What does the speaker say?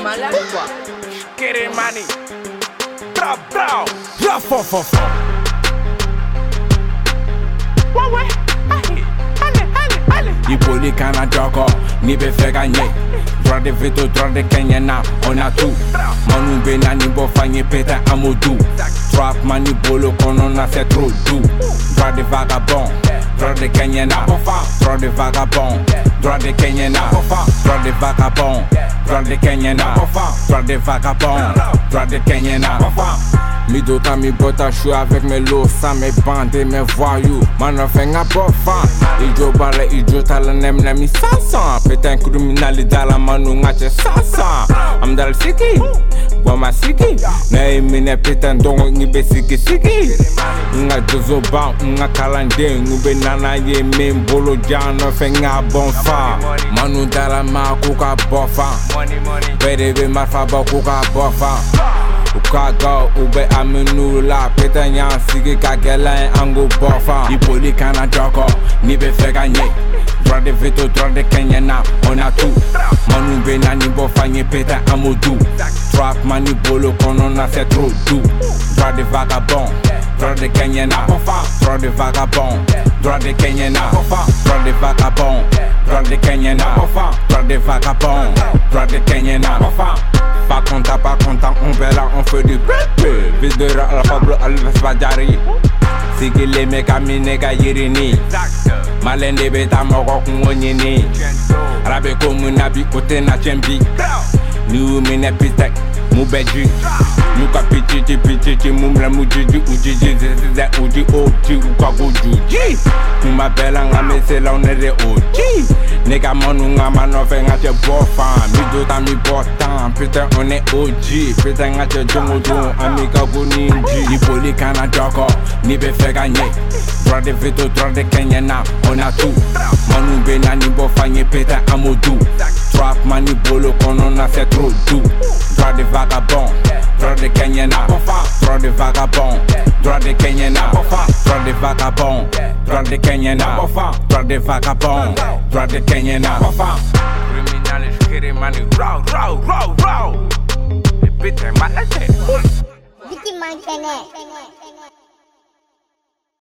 malade quoi. Get money. Bra bra. La fo fo fo. Ouais. Allez. Ipoli kana joko, ni be fait gagner. Droit de veto, droit de Kenyana, on a tout. Manu bena ni bo fanye peta amoudou. Trap mani bolo qu'on on a fait trop doux. Droit de vagabond, droit de Kenyana. Droit de vagabond, droit de Kenyana. Droit de vagabond, droit de Kenyana. Droit de vagabond, droit de Kenyana. Mi dota mi bota chou avec mes lots, ça mes bandes et mes voyous. Man fait un bofa. Ijo bale, ijo tala nem mi sasa. Putain criminalité dans la manu ngache sasa. I'm dal siki, boma siki. Na imine putain dongo ngibe siki. Nga jozo ba, nga kalande, ngube nana ye men bolo jano fe nga bon fa. Manu dala ma kuka bofa. Bede marfa ba kuka bofa. Ukaga ube aminu la peta nyan sigi kagela ango bofa. Ipoli kana joko, ni be fait gagner. Droit de veto, droit de Kenyana, on a tout. Manu bena ni bo fanye peta amoudou. Trap mani bolo qu'on on a fait trop doux. Droit de vagabond, droit de Kenyana. Droit de vagabond, droit de Kenyana. Droit de vagabond, droit de Kenyana. Droit de vagabond, droit de Kenyana. Pas content, on fait là, on fait du pépé. Videra à la Pablo Alves Badjari. Sigi les mecs à minega yirini. Malende beta moko kungonini. Rabe komunabi kote na chembi. New mine pitek, mubeji. Nuka pichichi, mumla mujiji, ujiji, zeze, uji, oji, ukagujuji. Kumapela nga mesela onere oji. Nigga manu nga manofe nga che bofa. Midota mi botan, putain on est OG. Putain nga che jongo, amiga buninji. Ipoli kana joko, ni be fait gagner. Droit de veto, droit de Kenyana, on a tout. Manu bena ni bo fanye peta amoudou. Trap mani bolo qu'on on a fait trop doux. Droit de vagabond, droit de Kenyana. Droit de vagabond, droit de Kenyana. Droit de vagabond, droit de Kenyana. Droit de vagabond, droit de Kenyana. Criminal get money. Raw. Repeat my Vicky Mankenet.